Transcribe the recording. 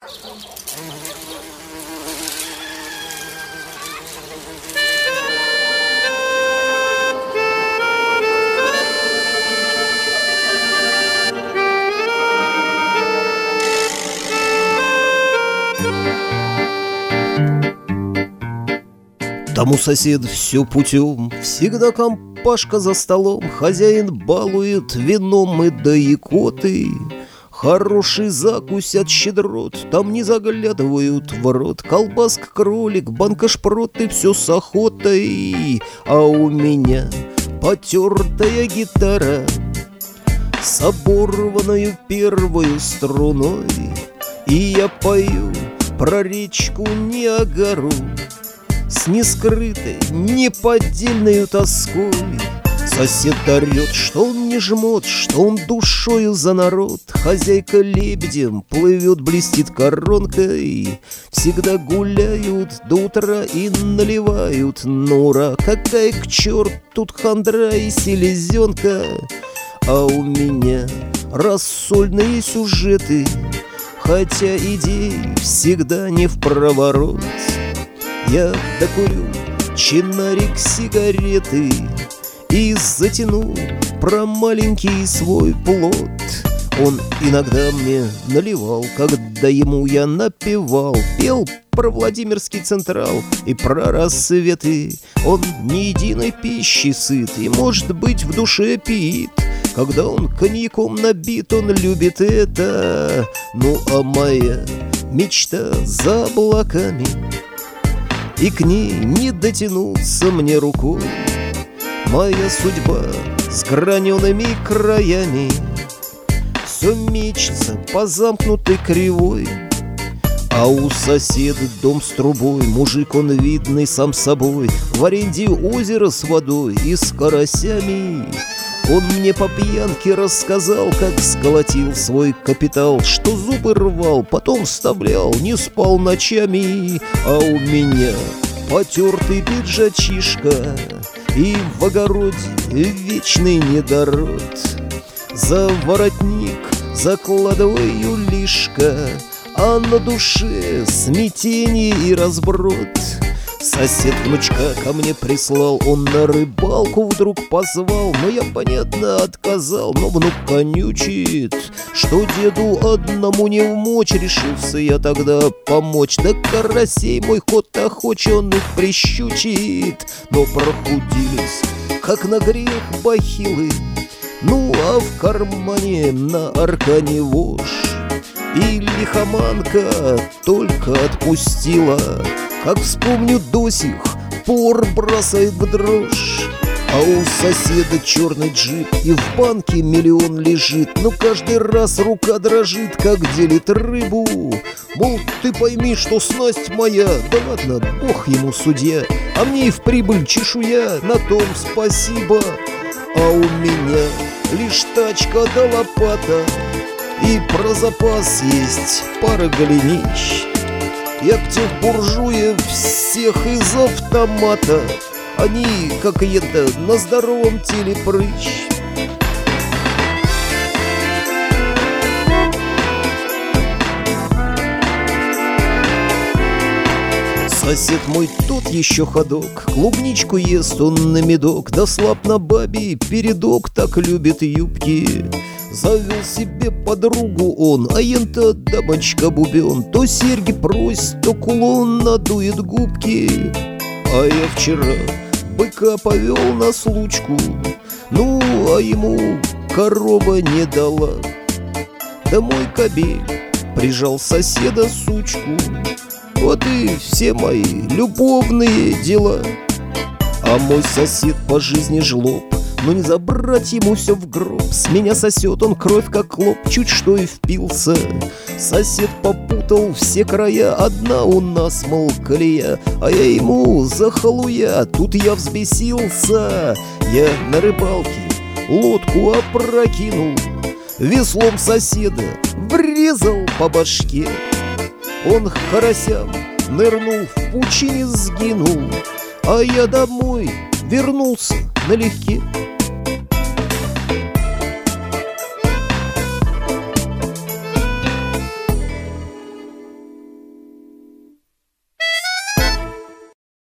Тому сосед все путем, всегда компашка за столом, хозяин балует вином и да икотой. Хороший закусь от щедрот, там не заглядывают в рот. Колбаска, кролик, банка шпрот и все с охотой. А у меня потертая гитара с оборванную первую струной, и я пою про речку Ниагару с нескрытой, неподдельной тоской. Сосед орет, что он не жмот, что он душою за народ. Хозяйка лебедем плывет, блестит коронкой. Всегда гуляют до утра и наливают на ура. Какая к черту тут хандра и селезенка. А у меня рассольные сюжеты, хотя идеи всегда не в проворот. Я докурю чинарик сигареты и затяну про маленький свой плод. Он иногда мне наливал, когда ему я напевал. Пел про Владимирский Централ и про рассветы. Он ни единой пищи сыт и, может быть, в душе пит. Когда он коньяком набит, он любит это. Ну а моя мечта за облаками, и к ней не дотянуться мне рукой. Моя судьба с гранеными краями все мечется по замкнутой кривой. А у соседа дом с трубой, мужик он видный сам собой, в аренде озеро с водой и с карасями. Он мне по пьянке рассказал, как сколотил свой капитал, что зубы рвал, потом вставлял, не спал ночами. А у меня потертый пиджачишка и в огороде вечный недород. За воротник закладываю лишка, а на душе смятение и разброд. Сосед внучка ко мне прислал, он на рыбалку вдруг позвал. Но я, понятно, отказал, но внук конючит, что деду одному не вмочь. Решился я тогда помочь, да карасей мой ход охочен их прищучит. Но прохудились, как на грех бахилы, ну а в кармане на аркане вошь. И лихоманка только отпустила, как вспомню до сих пор бросает в дрожь. А у соседа черный джип и в банке миллион лежит, но каждый раз рука дрожит, как делит рыбу. Мол, ты пойми, что снасть моя, да ладно, бог ему судья, а мне и в прибыль чешуя, на том спасибо. А у меня лишь тачка да лопата, и про запас есть пара голенищ. Я к тех буржуев всех из автомата, они, как и это, на здоровом теле прыщ. Сосед мой тот еще ходок, клубничку ест он на медок, да слаб на бабе передок, так любит юбки. Завел себе подругу он, а ента дамочка бубен, то серьги просит, то кулон надует губки. А я вчера быка повел на случку, ну а ему корова не дала. Да мой кобель прижал соседа сучку. Вот и все мои любовные дела. А мой сосед по жизни жлоб, но не забрать ему все в гроб. С меня сосет он кровь как клоп, чуть что и впился. Сосед попутал все края, одна у нас, мол, колея. А я ему за халуя, тут я взбесился. Я на рыбалке лодку опрокинул, веслом соседа врезал по башке. Он к карасям нырнул, в пучине сгинул, а я домой вернулся налегке.